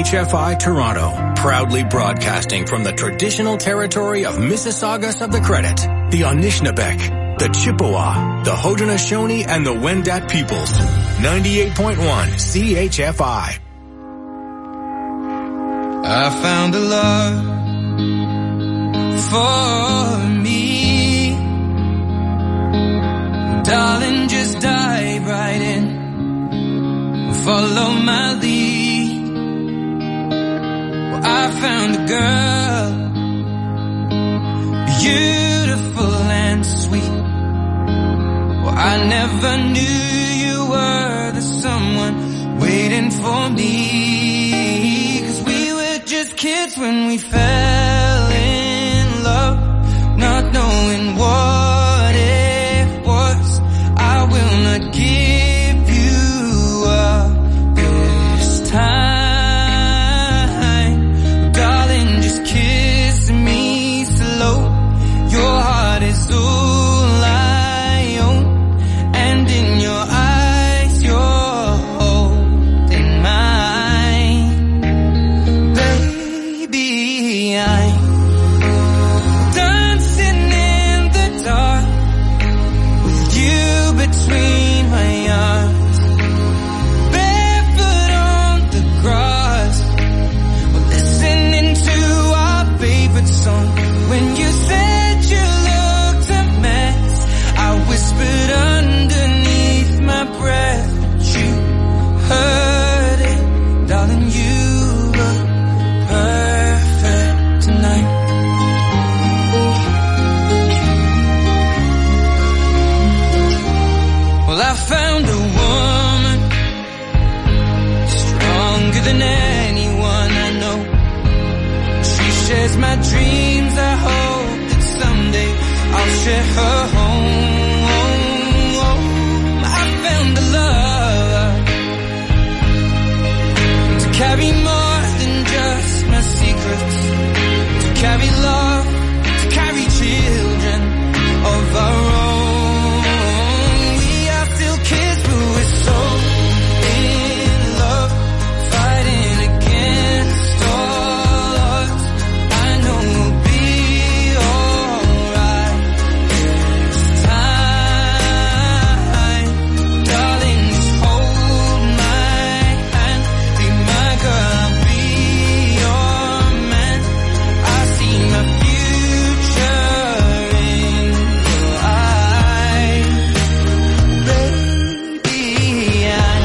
CHFI Toronto, proudly broadcasting from the traditional territory of Mississaugas of the Credit, the Anishinaabeg, the Chippewa, the Haudenosaunee, and the Wendat peoples. 98.1 CHFI. I found a love for me. Darling, just dive right in. Follow my lead. Well, I found a girl, beautiful and sweet. Well, I never knew you were the someone waiting for me. 'Cause we were just kids when we fell in love, not knowing what it was. I will not give you up this time. Darling, just kiss me slow. Your heart is all I own, and in your eyes you're holding mine. Baby, I'm dancing in the dark with you between my arms, barefoot on the grass. We're listening to our favorite song. When you said you looked a mess, I whispered underneath my breath, but you heard it. Darling, you look perfect tonight. Well, I found a woman stronger than anyone I know. She shares my dreams. I hope that someday I'll share her home. I found a love to carry more than just my secrets, to carry love, to carry children of our own. We are still kids, but we're so in love, fighting against all odds. I know we'll be alright this time. Darling, just hold my hand, be my girl, I'll be your man. I see my future in your eyes. Baby, I'm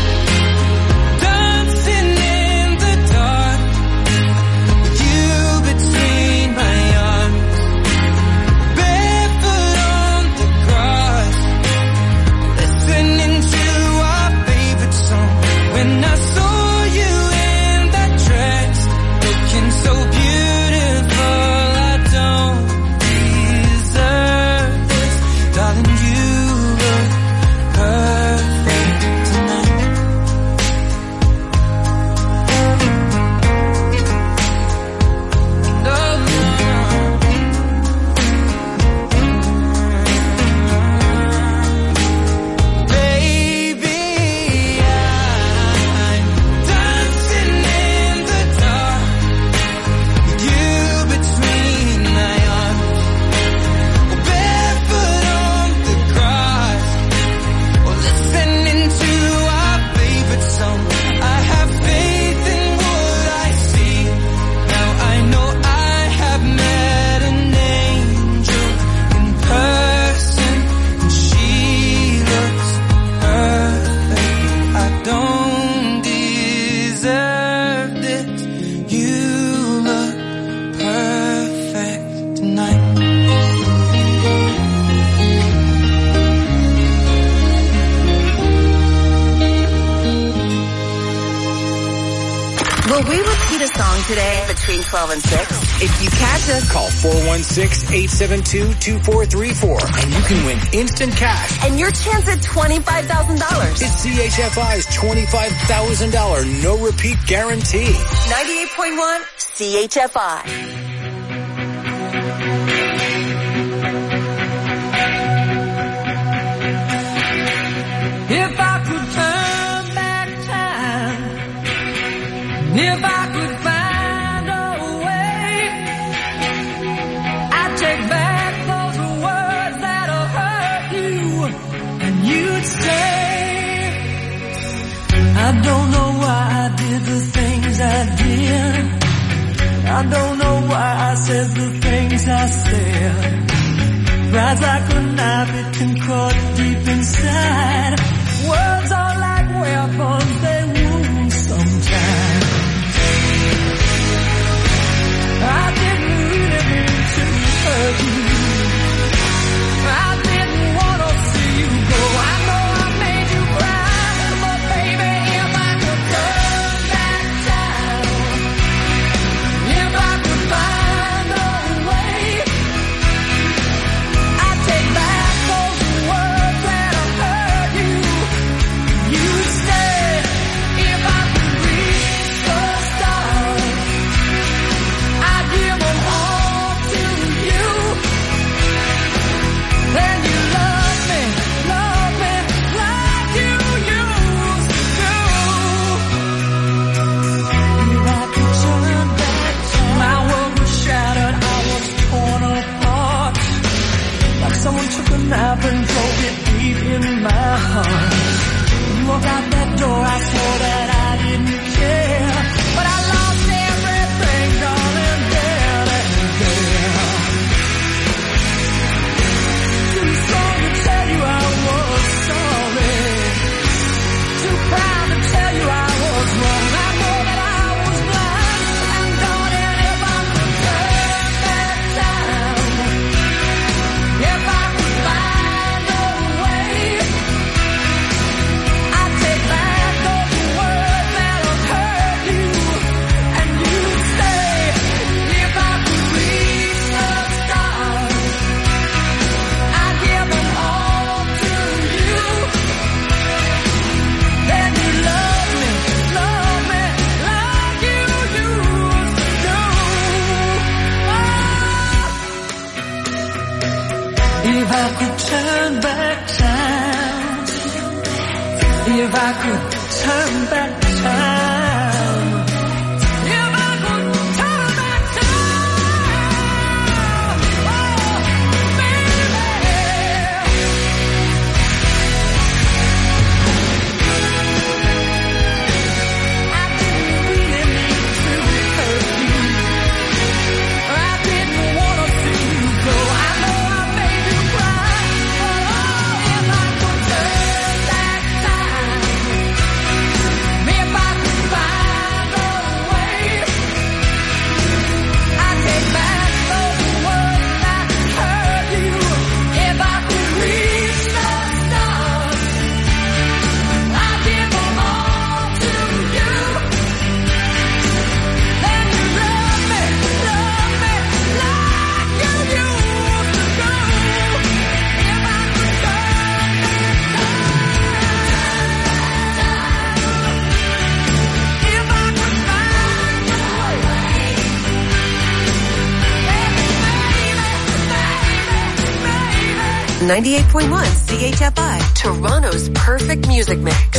dancing in the dark with you between my arms, barefoot on the grass, listening to our favorite song. When I saw you in that dress, looking so beautiful, I don't deserve this. Darling, you look perfect tonight. Baby, I'm dancing in the dark with you between my arms, barefoot on the grass, or listening to our favorite song. I have faith in what I see. Now I know I have met an angel in person, and she looks perfect. I don't deserve this. You look perfect tonight. Will we repeat a song today between 12 and 6? If you catch us, Call 416-872-2434 and you can win instant cash. and your chance at $25,000. It's CHFI's $25,000 no repeat guarantee. 98.1 CHFI. If I could turn back time, if I I don't know why I did the things I did. I don't know why I said the things I said. Rides like a knife, it can cut deep inside. Words are like weapons, they wound sometimes. I didn't really mean to hurt you. I didn't want to see you go. I know I made you cry, but baby, if I could turn back time, if I could find a way, I'd take back those words that I heard you. You'd stay if I could reach the stars. I'd give them all to you. Then you love me like you used to. If I could turn back time, my world was shattered, I was torn apart. Like someone took a knife and drove it deep in my heart. When you walked out that door, I swore that I didn't care. But I lost everything, darling, there and there. Too strong to tell you I was sorry. Too proud to tell you I was wrong. I know that I was blind. And darling, if I could turn back time, if I could find a way, I'd take back those words that have hurt you, and you'd stay if I could reach the stars. I'd give them all to you. Then you love me like you used to do. If I could turn back time, if I could turn back time, if I could turn back time, oh, baby. I didn't really mean to hurt you. I didn't want to see you go. I know I made you cry, but oh, if I could turn back time, if I could find a way, I'd take back those words that hurt you. If I could reach the stars, I'd give them all to you. Then you love me like you used to do. If I could turn if I could find a way, baby. 98.1 CHFI, Toronto's perfect music mix.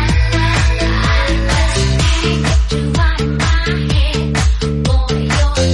You are my head, boy, you're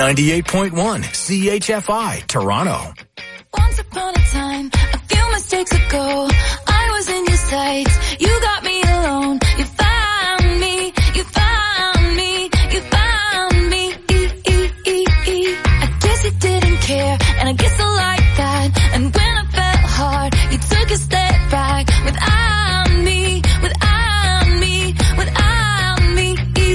98.1 CHFI, Toronto. Once upon a time, a few mistakes ago, I was in your sights. You got me alone. You found me. You found me. You found me. I guess you didn't care, and I guess I like that. And when I felt hard, you took a step back. Without me, without me, without me.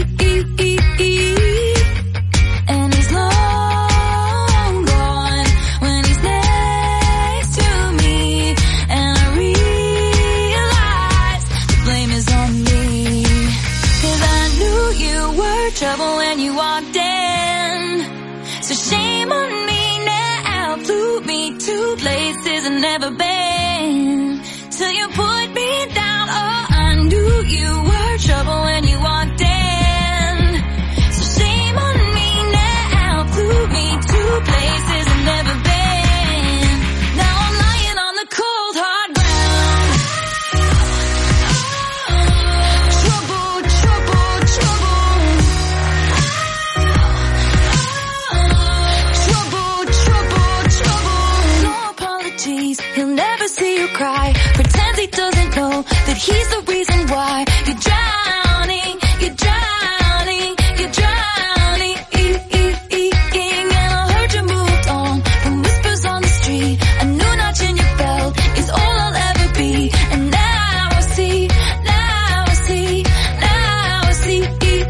And he's long gone when he's next to me, and I realize the blame is on me. 'Cause I knew you were trouble when you walked in, so shame on me now. Flew me to places I've never been, till you put me down. Oh, I knew you were trouble when you walked in, so shame on me now. Flew me to places I've never been. Now I'm lying on the cold hard ground. Trouble, trouble, trouble. Trouble, trouble, trouble. No apologies, he'll never see you cry. Pretends he doesn't know that he's the reason why you're drowning, you're drowning, you're drowning. And I heard you moved on from whispers on the street. A new notch in your belt is all I'll ever be. And now I see, now I see, now I see.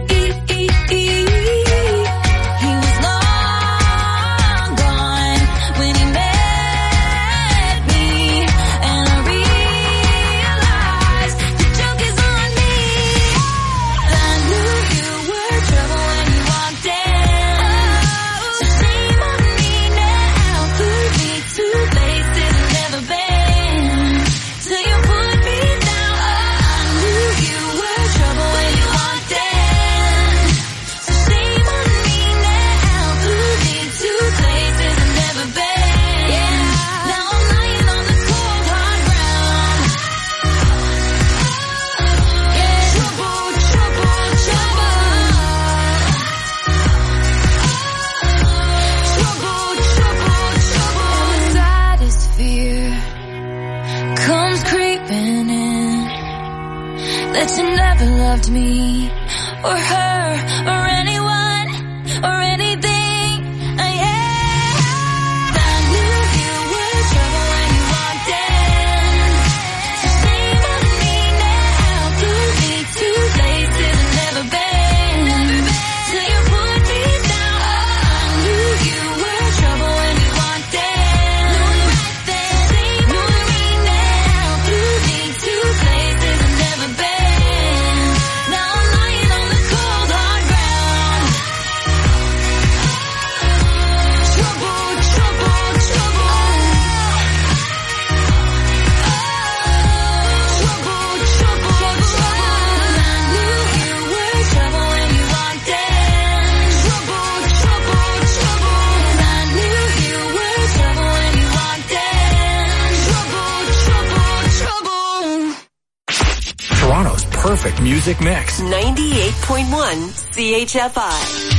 He was long gone when he met me, and I realized the joke is on me. I knew you were trouble when you walked in, so shame on me now. Flew me to places I've never been, till you put me down. I knew you were trouble when you walked in, so shame on me now. Flew me to places I've never been. Now I'm lying on the cold hard ground. Trouble, trouble, trouble. Trouble, trouble, trouble. And the saddest fear comes creeping in, that you never loved me or her or anyone or anything. Yeah. I knew you were trouble when you walked in, so shame on me now. Flew me to places I've never been, till you put me down. I knew you were trouble when you walked in, shame on me now. Flew me to places I've never been. Now I'm lying on the cold hard ground. Trouble, trouble, trouble. Trouble, trouble, trouble. I knew you were trouble when you walked in. Trouble, trouble, trouble. I knew you were trouble when you walked in. Trouble, trouble, trouble. Toronto's perfect music mix. 98.1 CHFI.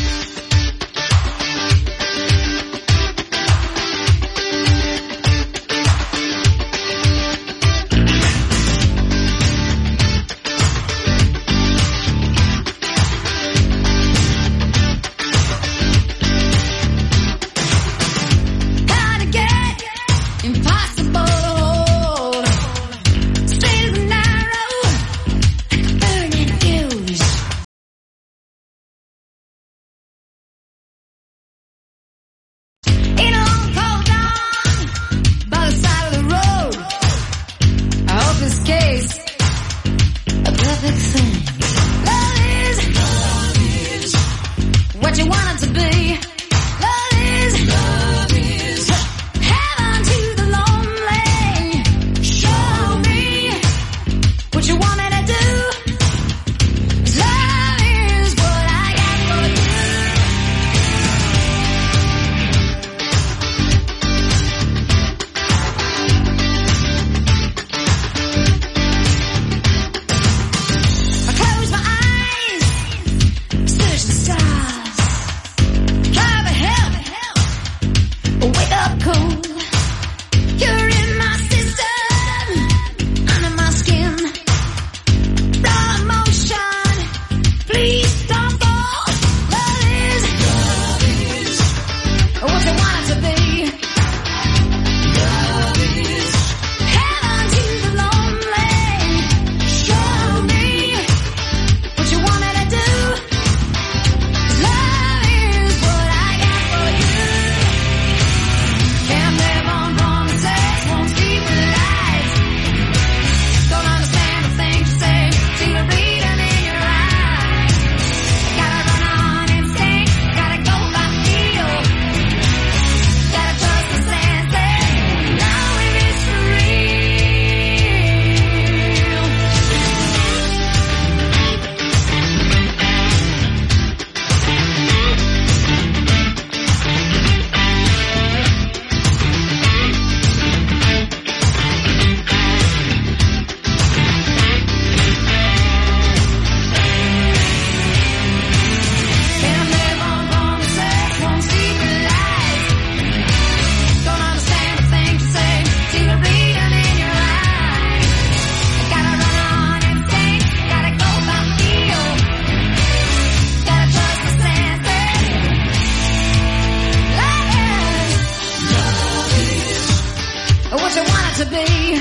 to be.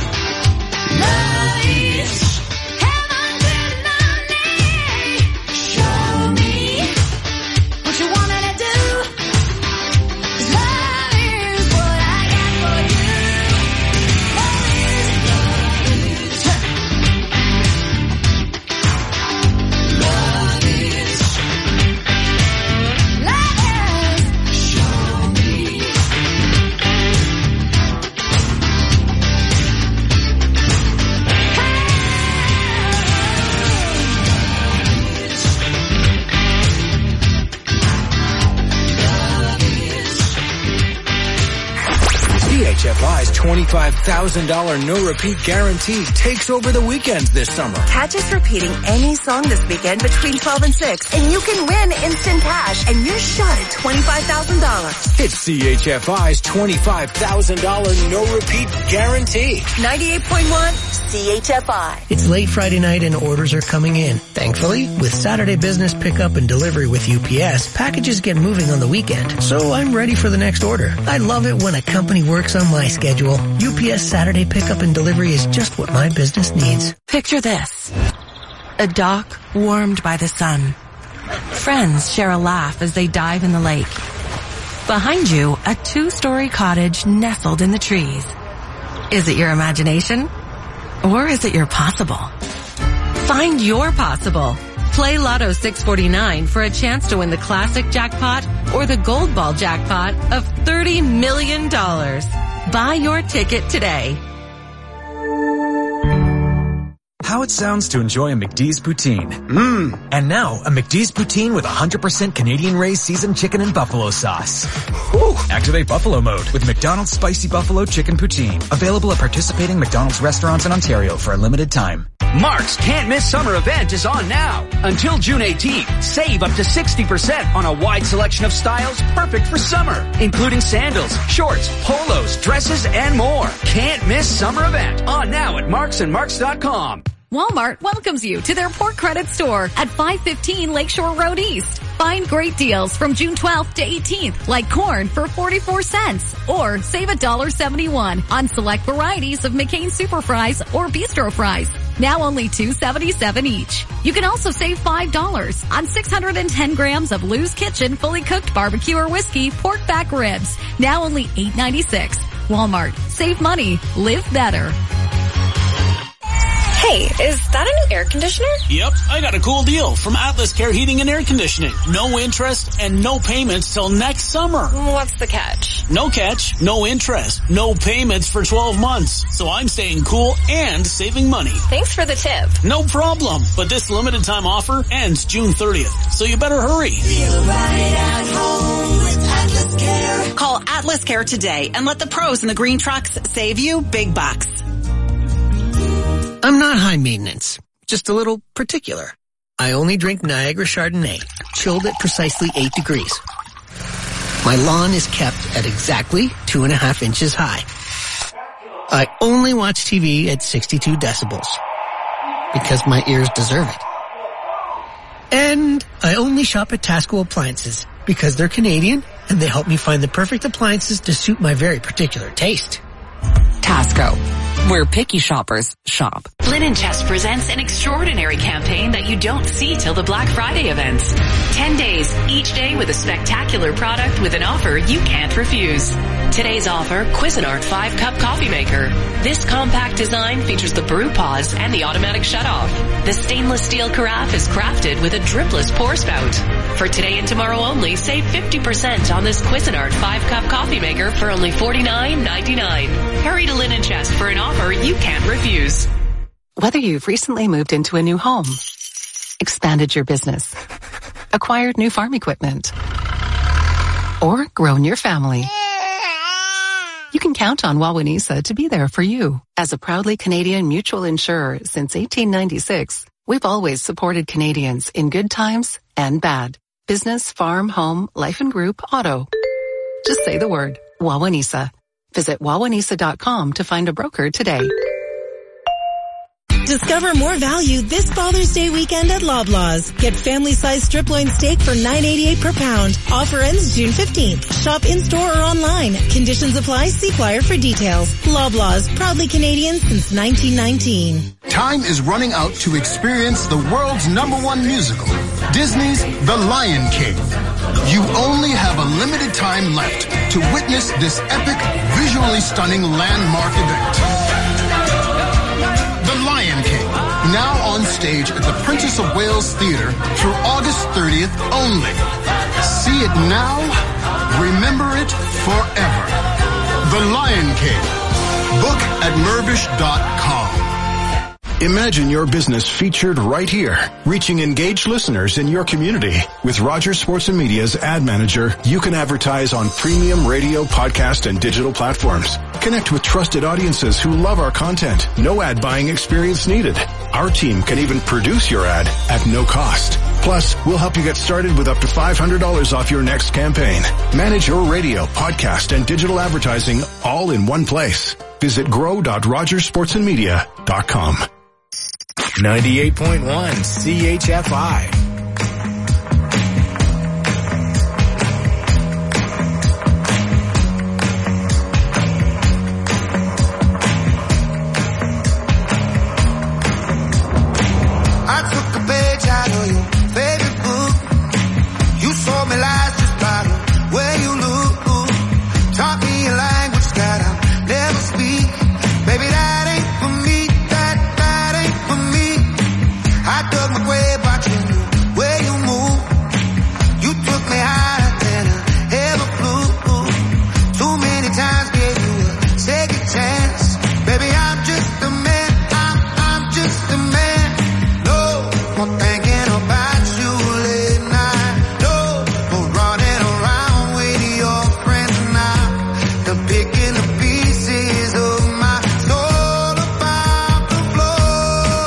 Love is heaven written on me. Show me what you want me to do. 'Cause love is what I got for you. Love is, love is. Love is. Love is. Show me. CHFI's $25,000 no-repeat guarantee takes over the weekends this summer. Catch us repeating any song this weekend between 12 and 6, and you can win instant cash and your shot at $25,000. It's CHFI's $25,000 no-repeat guarantee. 98.1 CHFI. It's late Friday night and orders are coming in. Thankfully, with Saturday business pickup and delivery with UPS, packages get moving on the weekend, so I'm ready for the next order. I love it when a company works on my schedule. UPS Saturday pickup and delivery is just what my business needs. Picture this. A dock warmed by the sun. Friends share a laugh as they dive in the lake. Behind you, a 2-story cottage nestled in the trees. Is it your imagination? Or is it your possible? Find your possible. Play Lotto 649 for a chance to win the classic jackpot or the gold ball jackpot of $30 million. Buy your ticket today. How it sounds to enjoy a McD's Poutine. And now, a McD's Poutine with 100% Canadian-raised seasoned chicken and buffalo sauce. Whew. Activate Buffalo Mode with McDonald's Spicy Buffalo Chicken Poutine. Available at participating McDonald's restaurants in Ontario for a limited time. Mark's Can't Miss Summer event is on now. Until June 18th, save up to 60% on a wide selection of styles perfect for summer, including sandals, shorts, polos, dresses, and more. Can't Miss Summer event on now at marksandmarks.com. Walmart welcomes you to their Port Credit store at 515 Lakeshore Road East. Find great deals from June 12th to 18th, like corn for 44 cents, or save $1.71 on select varieties of McCain Super Fries or Bistro Fries. Now only $2.77 each. You can also save $5 on 610 grams of Lou's Kitchen fully cooked barbecue or whiskey pork back ribs. Now only $8.96. Walmart. Save money. Live better. Hey, is that a new air conditioner? Yep, I got a cool deal from Atlas Care Heating and Air Conditioning. No interest and no payments till next summer. What's the catch? No catch, no interest, no payments for 12 months. So I'm staying cool and saving money. Thanks for the tip. No problem, but this limited time offer ends June 30th, so you better hurry. Feel right at home with Atlas Care. Call Atlas Care today and let the pros in the green trucks save you big bucks. I'm not high maintenance, just a little particular. I only drink Niagara Chardonnay, chilled at precisely 8 degrees. My lawn is kept at exactly 2.5 inches high. I only watch TV at 62 decibels, because my ears deserve it. And I only shop at Tasco Appliances, because they're Canadian, and they help me find the perfect appliances to suit my very particular taste. Tasco, where picky shoppers shop. Linen Chest presents an extraordinary campaign that you don't see till the Black Friday events. 10 days, each day with a spectacular product with an offer you can't refuse. Today's offer, Cuisinart 5-Cup Coffee Maker. This compact design features the brew pause and the automatic shutoff. The stainless steel carafe is crafted with a dripless pour spout. For today and tomorrow only, save 50% on this Cuisinart 5-Cup Coffee Maker for only $49.99. Hurry to Linen Chest for an offer you can't refuse. Whether you've recently moved into a new home, expanded your business, acquired new farm equipment, or grown your family, you can count on Wawanesa to be there for you. As a proudly Canadian mutual insurer since 1896, we've always supported Canadians in good times and bad. Business, farm, home, life and group, auto. Just say the word, Wawanesa. Visit wawanesa.com to find a broker today. Discover more value this Father's Day weekend at Loblaws. Get family-sized strip loin steak for $9.88 per pound. Offer ends June 15th. Shop in-store or online. Conditions apply. See flyer for details. Loblaws, proudly Canadian since 1919. Time is running out to experience the world's #1 musical, Disney's The Lion King. You only have a limited time left to witness this epic, visually stunning landmark event. The Lion King, now on stage at the Princess of Wales Theatre through August 30th only. See it now, remember it forever. The Lion King. Book at Mirvish.com. Imagine your business featured right here, reaching engaged listeners in your community. With Rogers Sports and Media's Ad Manager, you can advertise on premium radio, podcast, and digital platforms. Connect with trusted audiences who love our content. No ad buying experience needed. Our team can even produce your ad at no cost. Plus, we'll help you get started with up to $500 off your next campaign. Manage your radio, podcast, and digital advertising all in one place. Visit grow.rogersportsandmedia.com. 98.1 CHFI. I took a page out of your favorite book. You sold me lies just by the way you look. Taught me a language that I'll never speak. Baby, that ain't for me. That ain't for me. I dug my grave watching the way you move. You took me higher than I ever flew. Too many times gave you a second chance. Baby, I'm just a man. I'm just a man. No more thinking about you late night. No more running around with your friends now. The picking the pieces of my soul about the floor.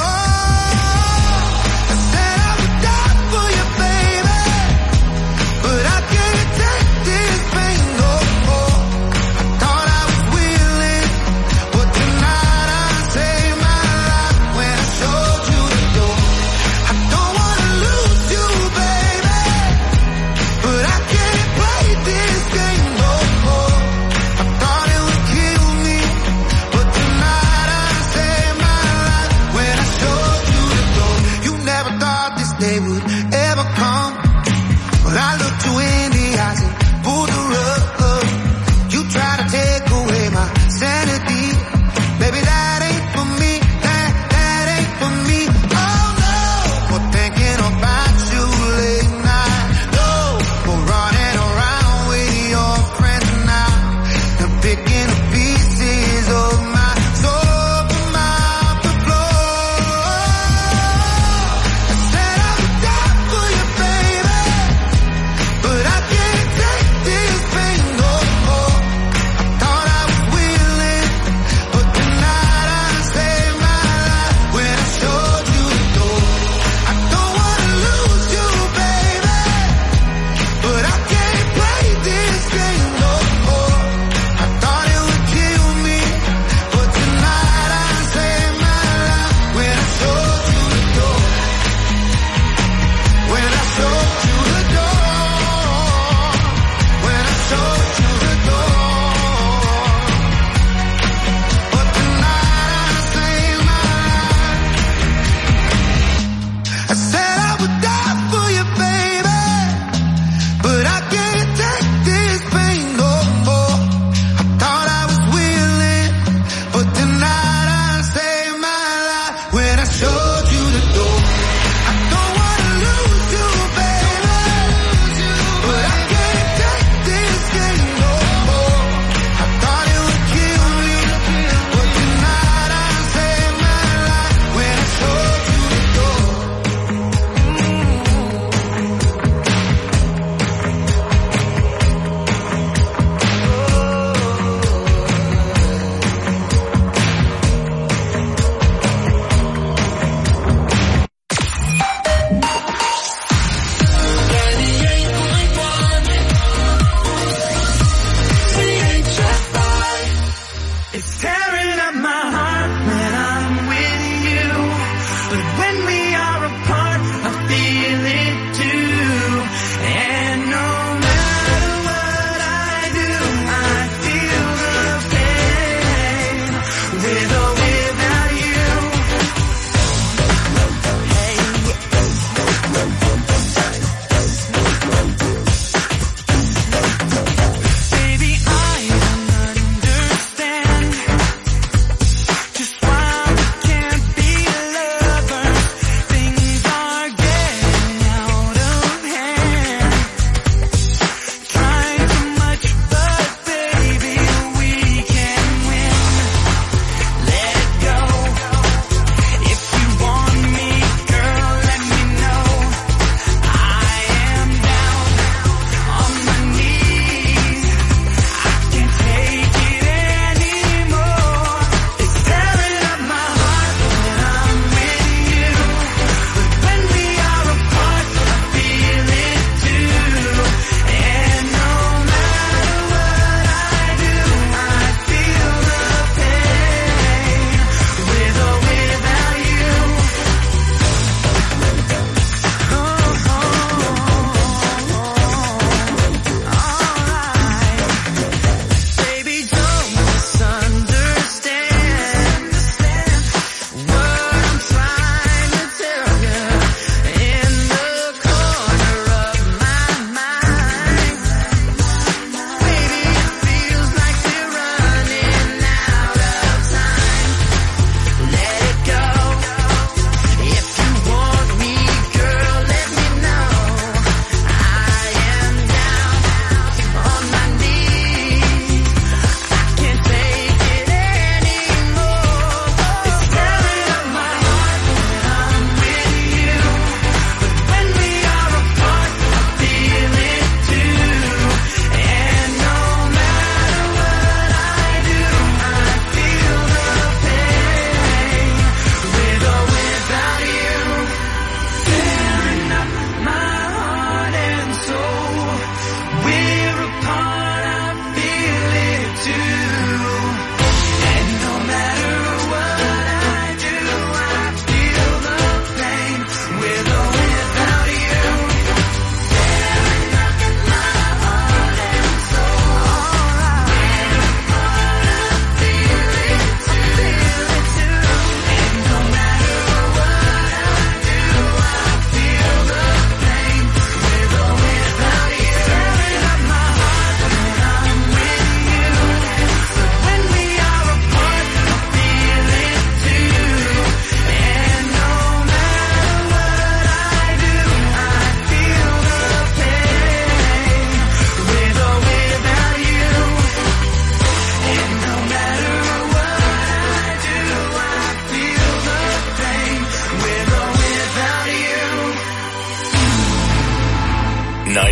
I said I would die for you, baby, but I can't take this pain no more. I thought I was willing, but tonight I saved my life when I showed you the door. I don't wanna lose you, baby, but I can't play this game no more. I thought it would kill me, but tonight I saved my life when I showed you the door. You never thought this day would ever come, but I looked you in the eyes and pulled the rug. You tried to take away my sanity. Baby, that ain't for me. That ain't for me. Oh no, for thinking about you late night. No, for running around with your friends now. And picking the pieces of my soul from out the floor. I said I would die for you, baby, but I can't take this pain no more. I thought I was willing, but tonight I saved my life when I showed you the door. I don't wanna lose you, baby, but I can't play this game no more. I thought it would kill me, but tonight I saved my life when I showed you the door. When I showed you the door. When I showed you the door. But tonight I saved my life. I said I would die for you, baby, but I can't take this pain no more. I thought I was willing, but tonight I saved my life when I showed you the door. I don't wanna lose you, baby, but I can't take this game no more. I thought it would kill me, but tonight I saved my life when I showed you the door. It's tearing up my heart when I'm with you.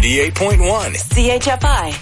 98.1 CHFI.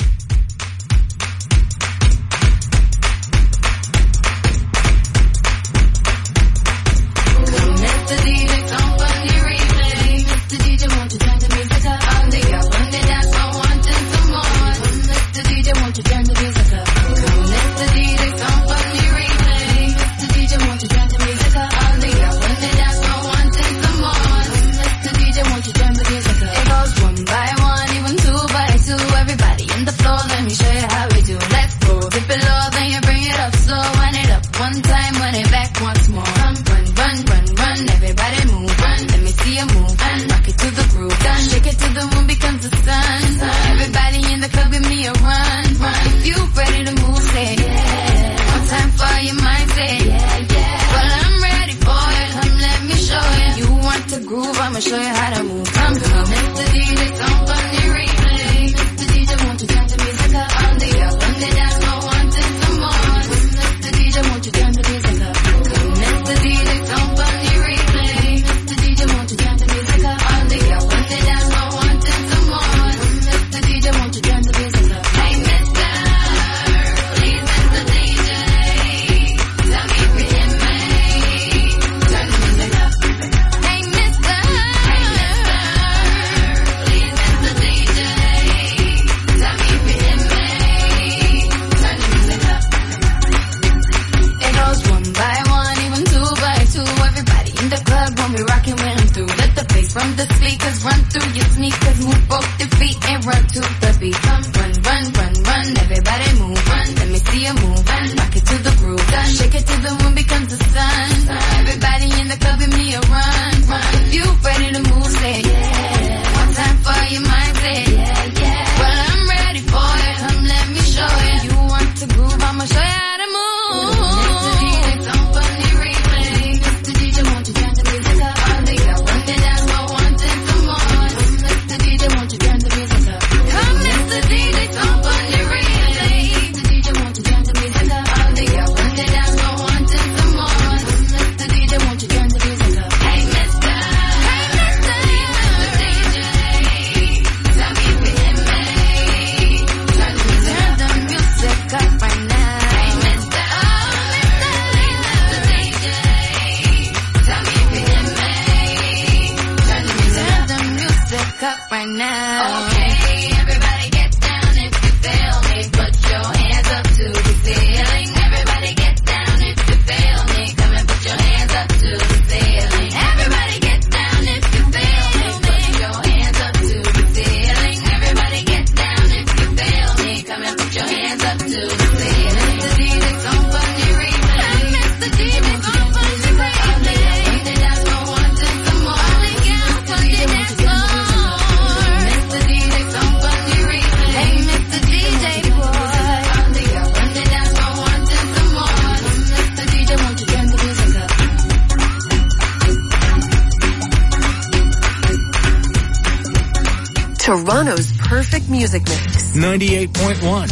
Toronto's perfect music mix. 98.1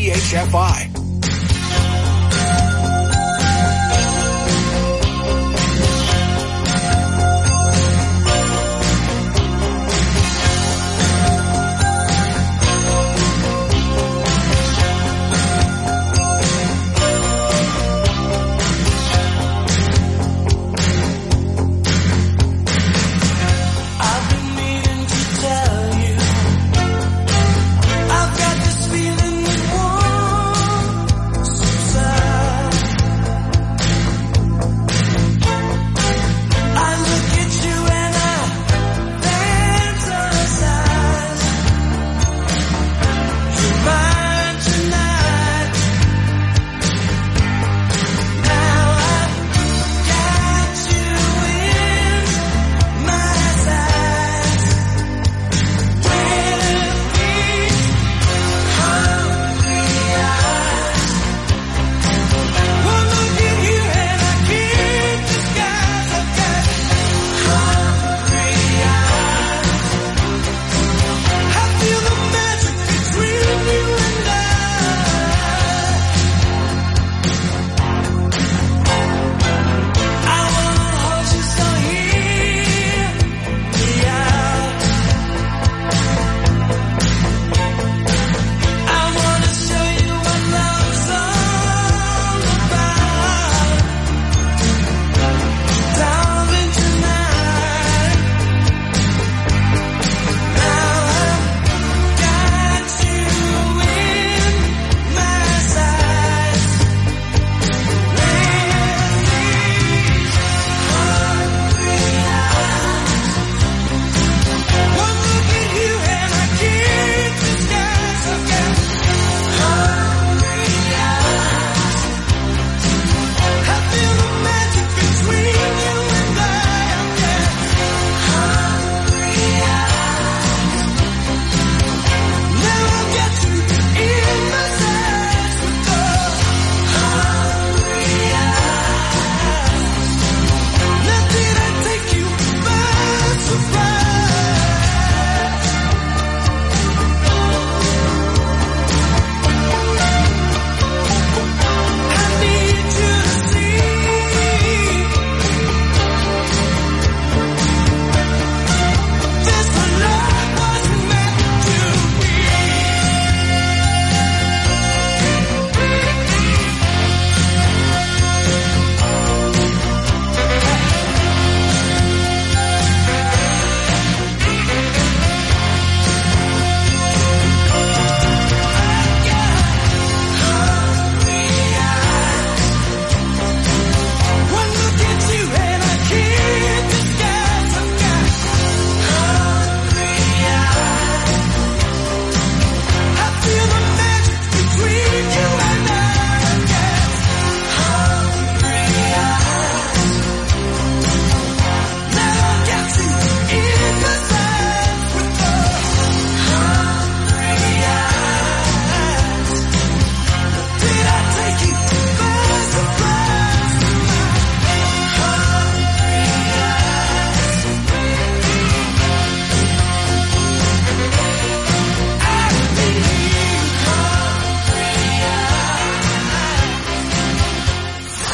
CHFI. I've got this feeling that one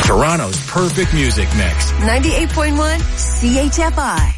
Toronto's perfect music mix. 98.1 CHFI.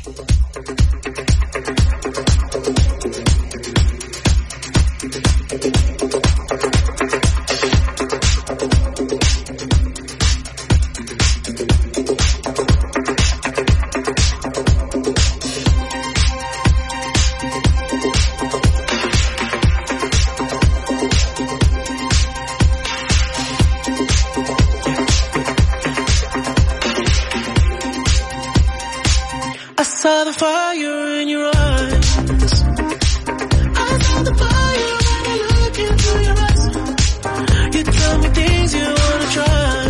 I saw the fire in your eyes. I saw the fire when I look into your eyes. You tell me things you wanna try.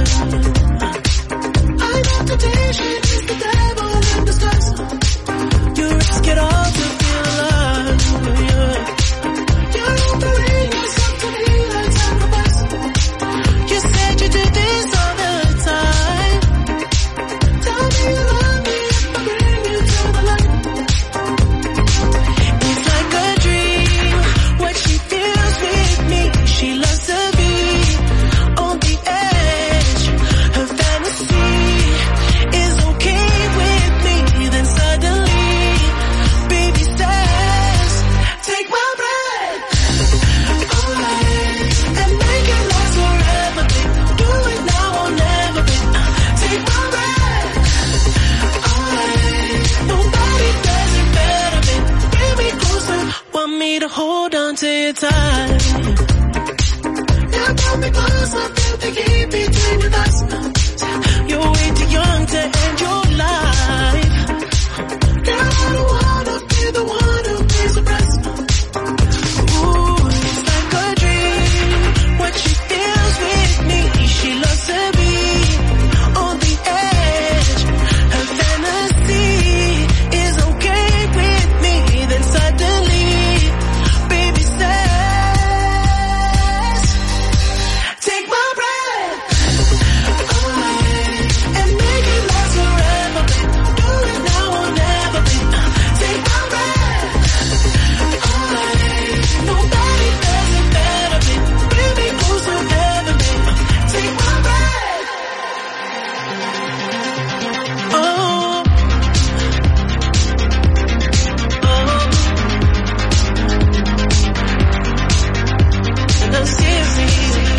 I know temptation is the devil in disguise. You risk it all to feel alive. Yeah. You're offering yourself to me like sacrifice. You said you do this all the time. Tell me you love me if I bring you to the light. It's like a dream, what she feels with me. She loves to be on the edge. Her fantasy is okay with me. Then suddenly, baby says, take my breath away and make it last forever, babe. Do it now or never, babe. Take my breath away. Nobody does it better, babe. Bring me closer, want me to hold on to your tight. Now pull me closer, feel the heat between your thighs. You're way too young to end your life. Girl, I don't wanna be the one who pays the price. Ooh, it's like a dream, what she feels with me. She loves to be on the edge. Her fantasy is okay with me. Then suddenly, baby says, take my breath away and make it last forever, babe. Do it now or never, babe. Take my breath away. Nobody does it better, babe. Bring me closer, never, babe. Take my breath. Oh. No, seriously.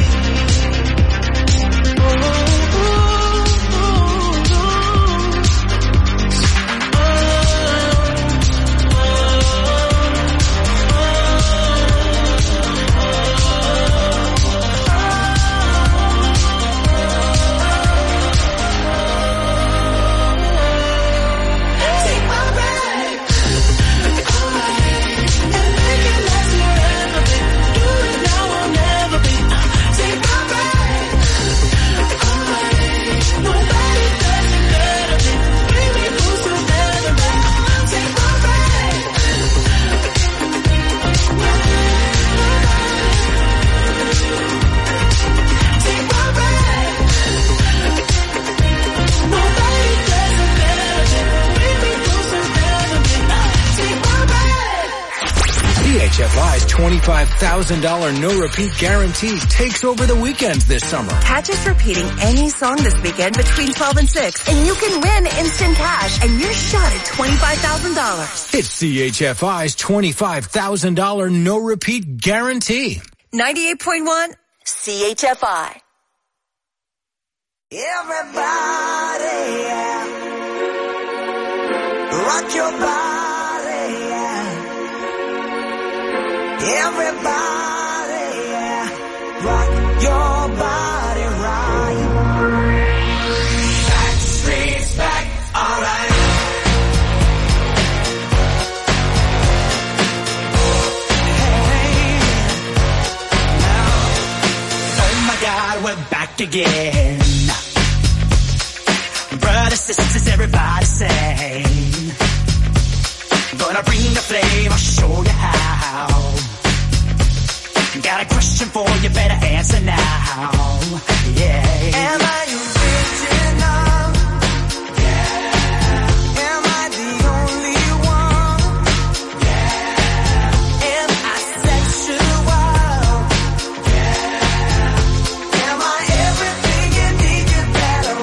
Take my breath away and make it last forever, babe. Do it now or never, babe. Take my breath away. Nobody does it better, babe. Bring me closer, never, babe. Take my breath. Take my breath. Nobody does it better, babe. Bring me closer, never, babe. Take my breath. CHFI's $25,000 no-repeat guarantee takes over the weekends this summer. Catch us repeating any song this weekend between 12 and 6, and you can win instant cash and your shot at $25,000. It's CHFI's $25,000 no-repeat guarantee. 98.1 CHFI. Everybody, yeah. Rock your body, yeah. Everybody, yeah. Rock your body right. Back streets back, alright. Hey, now, oh my God, we're back again. Brothers, sisters, everybody sing. Gonna bring the flame, I'll show you how. Got a question for you, better answer now. Yeah. Am I original? Yeah. Am I the only one? Yeah. Am I sexual? Yeah. Am I everything you need, you better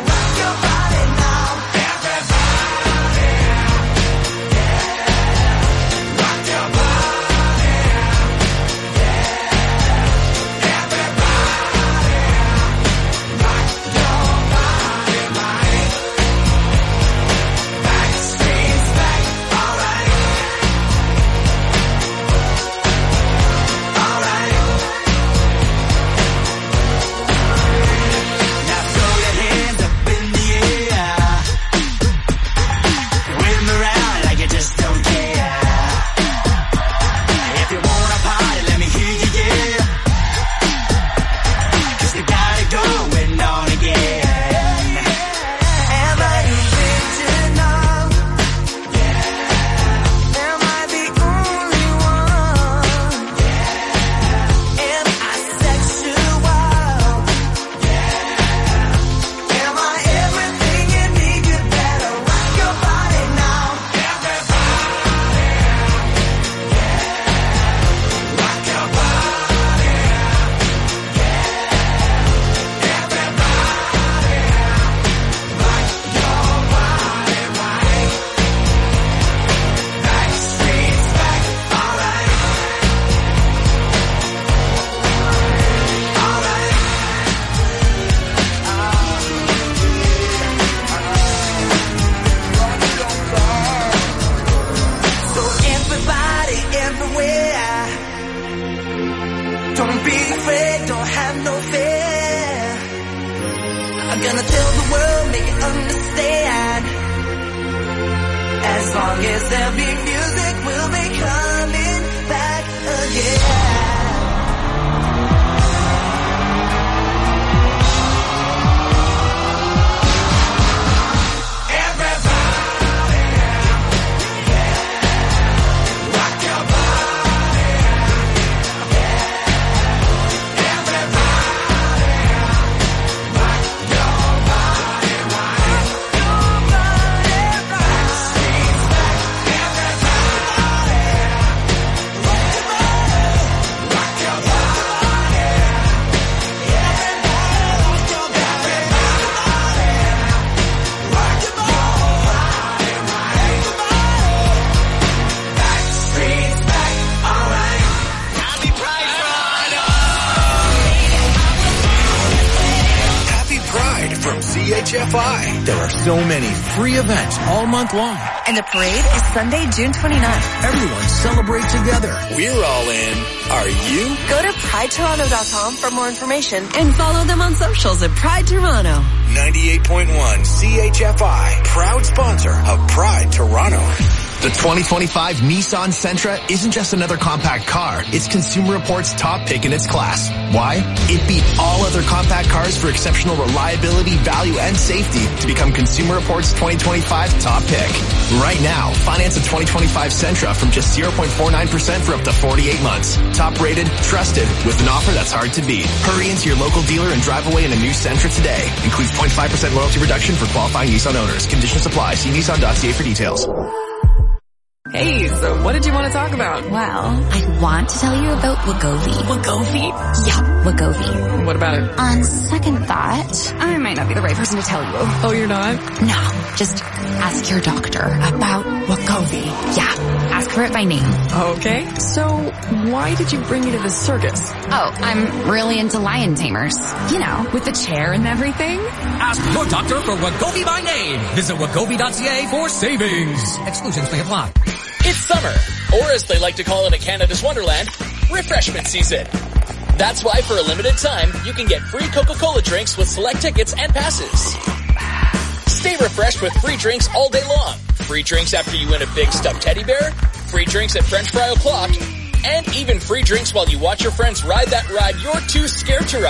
I'm gonna tell the world, make it understand. As long as there be music, we'll be coming back again. CHFI. There are so many free events all month long. And the parade is Sunday, June 29th. Everyone celebrate together. We're all in. Are you? Go to PrideToronto.com for more information and follow them on socials at Pride Toronto. 98.1 CHFI, proud sponsor of Pride Toronto. The 2025 Nissan Sentra isn't just another compact car. It's Consumer Reports' top pick in its class. Why? It beat all other compact cars for exceptional reliability, value, and safety to become Consumer Reports' 2025 top pick. Right now, finance a 2025 Sentra from just 0.49% for up to 48 months. Top rated, trusted, with an offer that's hard to beat. Hurry into your local dealer and drive away in a new Sentra today. Includes 0.5% loyalty reduction for qualifying Nissan owners. Conditions apply. See Nissan.ca for details. Hey, so what did you want to talk about? Well, I want to tell you about Wegovy. Wegovy? Yeah, Wegovy. What about it? On second thought, I might not be the right person to tell you. Oh, you're not? No, just ask your doctor about Wegovy. Yeah, ask her it by name. Okay, so why did you bring me to the circus? Oh, I'm really into lion tamers. You know, with the chair and everything. Ask your doctor for Wegovy by name. Visit Wegovy.ca for savings. Exclusions may apply. It's summer, or as they like to call it in Canada's Wonderland, refreshment season. That's why for a limited time, you can get free Coca-Cola drinks with select tickets and passes. Stay refreshed with free drinks all day long. Free drinks after you win a big stuffed teddy bear, free drinks at French Fry O'Clock, and even free drinks while you watch your friends ride that ride you're too scared to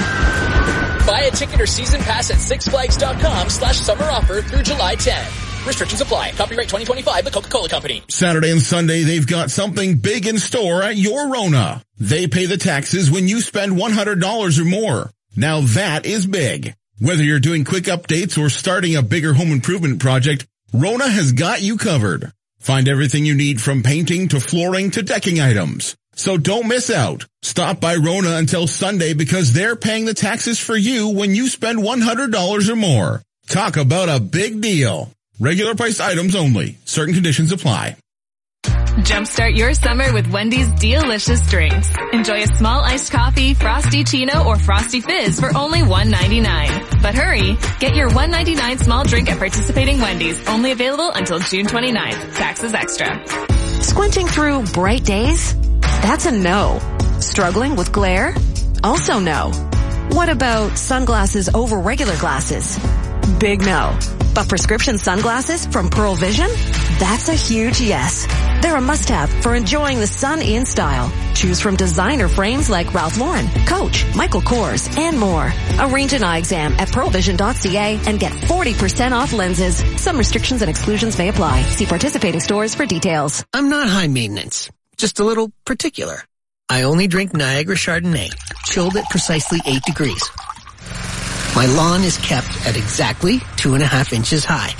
ride. Buy a ticket or season pass at sixflags.com/summer offer through July 10. Restrictions apply. Copyright 2025, The Coca-Cola Company. Saturday and Sunday, they've got something big in store at your Rona. They pay the taxes when you spend $100 or more. Now that is big. Whether you're doing quick updates or starting a bigger home improvement project, Rona has got you covered. Find everything you need from painting to flooring to decking items. So don't miss out. Stop by Rona until Sunday because they're paying the taxes for you when you spend $100 or more. Talk about a big deal. Regular price items only. Certain conditions apply. Jumpstart your summer with Wendy's delicious drinks. Enjoy a small iced coffee, frosty chino, or frosty fizz for only $1.99. But hurry, get your $1.99 small drink at participating Wendy's. Only available until June 29th. Taxes extra. Squinting through bright days? That's a no. Struggling with glare? Also no. What about sunglasses over regular glasses? Big no. But prescription sunglasses from Pearl Vision? That's a huge yes. They're a must-have for enjoying the sun in style. Choose from designer frames like Ralph Lauren, Coach, Michael Kors, and more. Arrange an eye exam at pearlvision.ca and get 40% off lenses. Some restrictions and exclusions may apply. See participating stores for details. I'm not high maintenance, just a little particular. I only drink Niagara Chardonnay, chilled at precisely 8 degrees. My lawn is kept at exactly 2.5 inches high.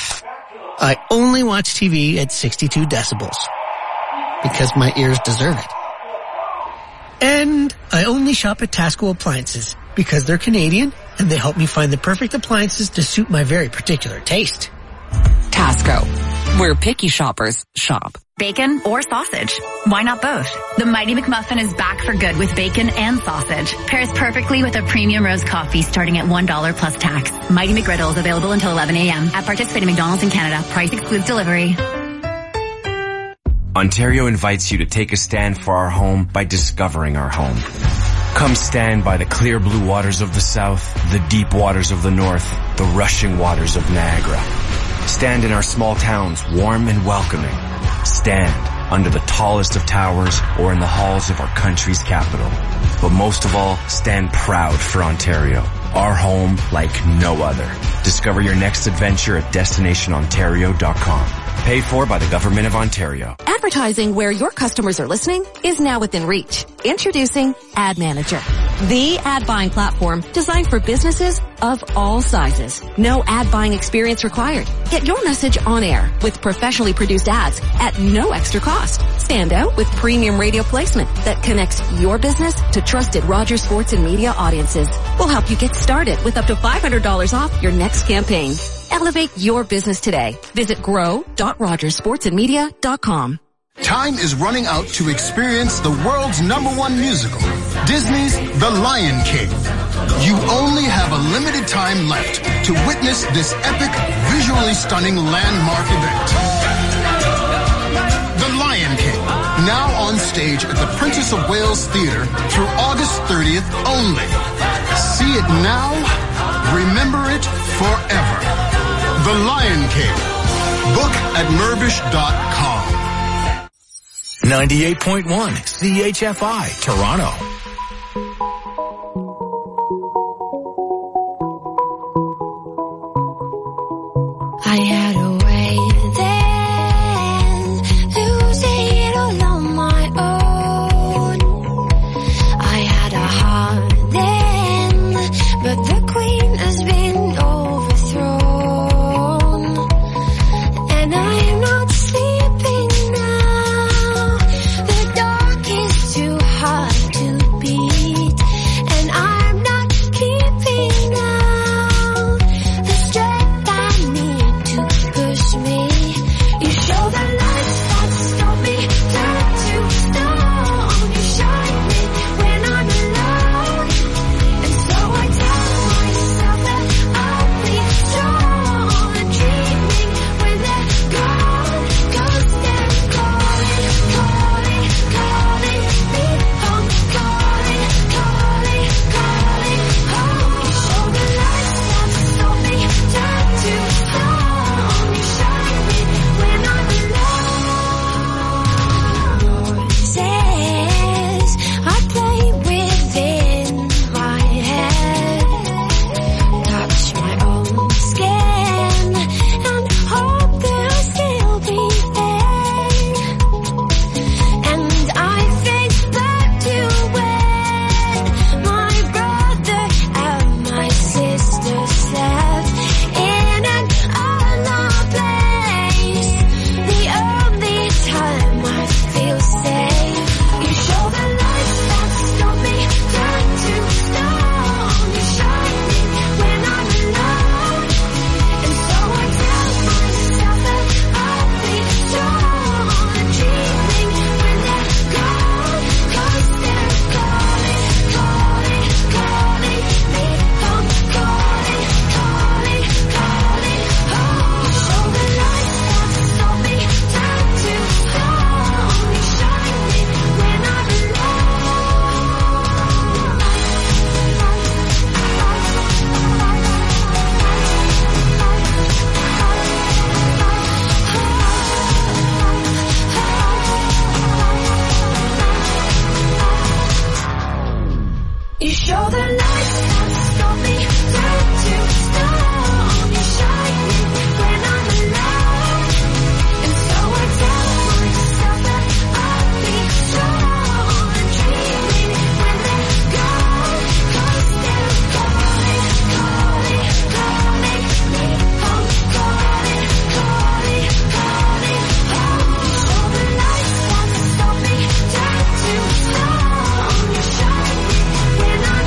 I only watch TV at 62 decibels because my ears deserve it. And I only shop at Tasco Appliances because they're Canadian and they help me find the perfect appliances to suit my very particular taste. Tasco, where picky shoppers shop. Bacon or sausage? Why not both? The Mighty McMuffin is back for good with bacon and sausage. Pairs perfectly with a premium roast coffee starting at $1 plus tax. Mighty McGriddle is available until 11 a.m. at participating McDonald's in Canada. Price excludes delivery. Ontario invites you to take a stand for our home by discovering our home. Come stand by the clear blue waters of the south, the deep waters of the north, the rushing waters of Niagara. Stand in our small towns, warm and welcoming. Stand under the tallest of towers or in the halls of our country's capital. But most of all, stand proud for Ontario, our home like no other. Discover your next adventure at destinationontario.com. Paid for by the Government of Ontario. Advertising where your customers are listening is now within reach. Introducing Ad Manager, the ad buying platform designed for businesses of all sizes. No ad buying experience required. Get your message on air with professionally produced ads at no extra cost. Stand out with premium radio placement that connects your business to trusted Rogers Sports and Media audiences. We'll help you get started with up to $500 off your next campaign. Elevate your business today. Visit grow.rogersportsandmedia.com. Time is running out to experience the world's #1 musical, Disney's The Lion King. You only have a limited time left to witness this epic, visually stunning landmark event. The Lion King, now on stage at the Princess of Wales Theatre through August 30th only. See it now, remember it forever. The Lion King. Book at Mirvish.com. 98.1 CHFI, Toronto. I had a way then, losing it all on my own. I had a heart then, but the queen has been overthrown. And I'm not sleeping now, the dark is too hard to beat. And I'm not keeping now the strength I need to push me. You show the lights that stop me, turn to stone. You shine me when I'm alone. And so I tell myself that I'll be strong. And dreaming when they're gone, 'cause they're calling, calling, calling me home. Calling, calling, calling home. You show the lights that stop me, turn to stone. You shine me when I'm alone. Says I play within my head, touch my own skin, and hope that I'll still be there. And I think back to when my brother and my sister slept in an unknown place. The only time I feel safe. You show the lights that stop me, turn to stone. You shine me when I'm alone. And so I tell myself that I'll be strong. And dreaming when they're gone, 'cause they're calling, calling, calling me home. Calling, calling, calling home. You show the lights that stop me, turn to stone. You shine me when I'm You show the lights that stop me, turn to stone. You shine me when I'm alone. And so I tell myself that I'll be strong. And dreaming when they're gone, 'cause they're calling, calling, calling me home. Calling, calling, calling home. You show the lights that stop me, turn to stone. You shine me when I'm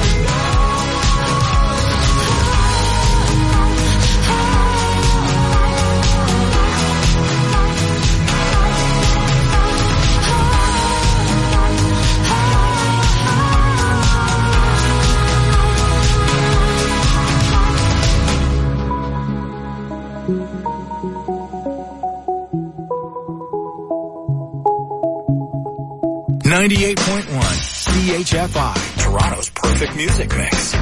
.1 CHFI, Toronto's perfect music mix.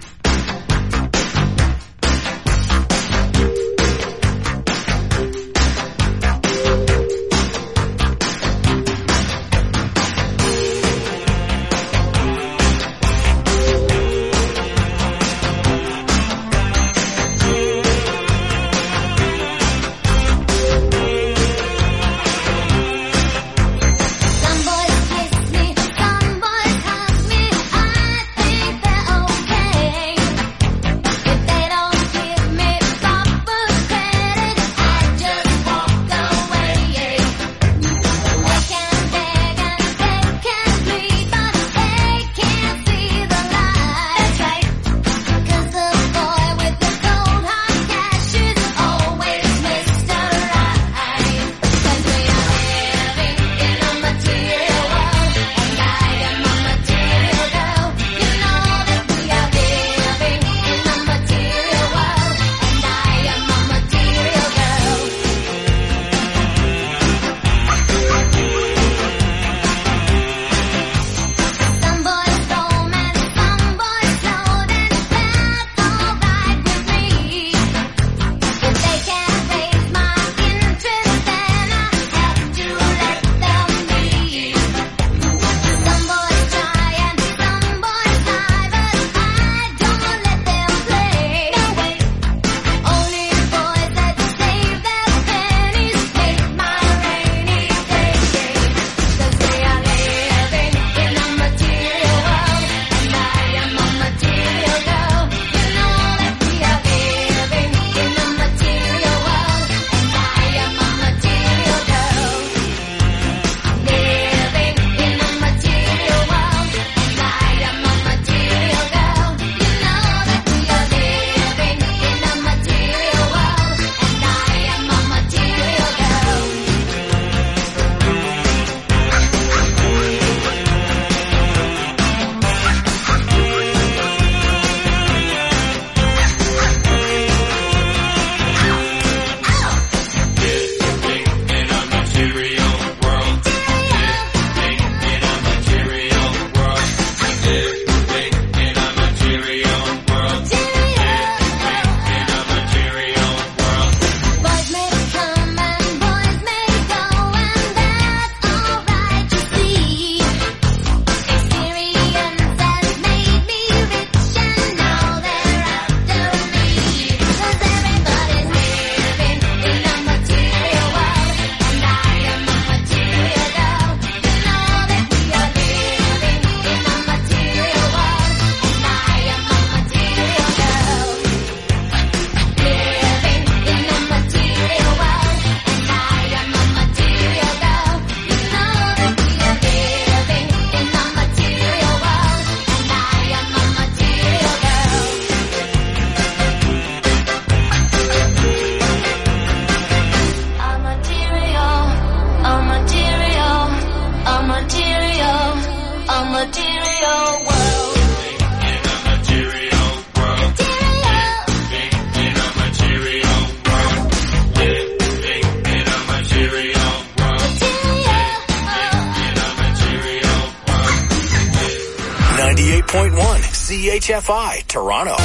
CHFI, Toronto.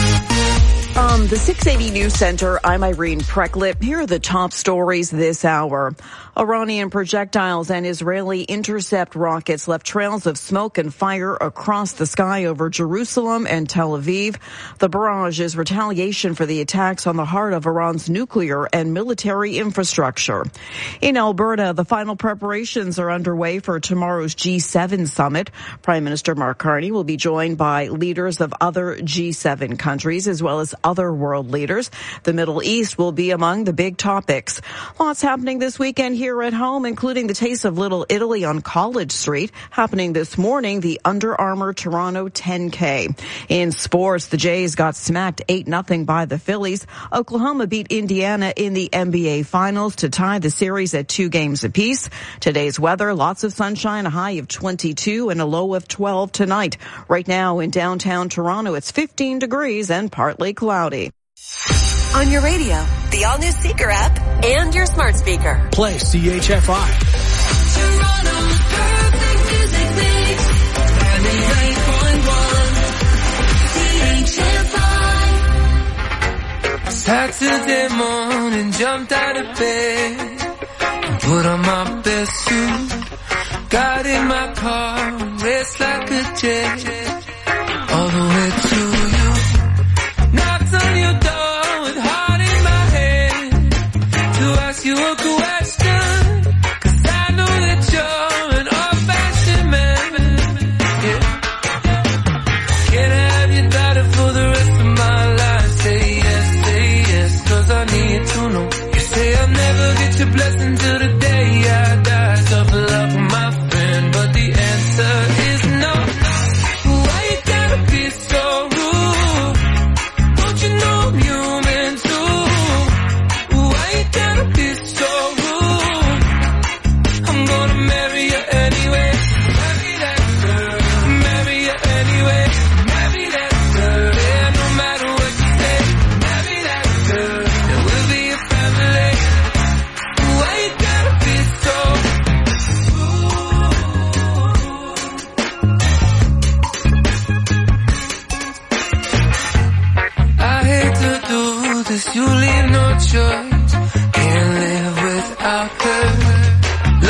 From the 680 News Center, I'm Irene Preclip. Here are the top stories this hour. Iranian projectiles and Israeli intercept rockets left trails of smoke and fire across the sky over Jerusalem and Tel Aviv. The barrage is retaliation for the attacks on the heart of Iran's nuclear and military infrastructure. In Alberta, the final preparations are underway for tomorrow's G7 summit. Prime Minister Mark Carney will be joined by leaders of other G7 countries as well as other world leaders. The Middle East will be among the big topics. Lots happening this weekend here at home, including the Taste of Little Italy on College Street. Happening this morning, the Under Armour Toronto 10K. In sports, the Jays got smacked 8-0 by the Phillies. Oklahoma beat Indiana in the NBA Finals to tie the series at 2 games apiece. Today's weather, lots of sunshine, a high of 22 and a low of 12 tonight. Right now in downtown Toronto, it's 15 degrees and partly cloudy. On your radio, the all-new Seeker app, and your smart speaker. Play CHFI. Toronto's perfect music mix. 98.1 Saturday morning, jumped out of bed, put on my best suit, got in my car, raced like a jet, all the way to you. Knocked on your door with heart in my head to ask you a question, 'cause I know that you're an old-fashioned man. Yeah. Can I have your daughter for the rest of my life? Say yes, 'cause I need to know. You say I'll never get your blessing till the day I die. Tough luck, my friend, but the answer is no. Why you gotta be so rude? Don't you know I'm human too? Why you gotta be so rude? I'm gonna marry you anyway. Marry that girl. Marry you anyway. Marry that girl. Yeah, no matter what you say. Marry that girl. And we'll be a family. Why you gotta be so I hate to do this, you leave no choice.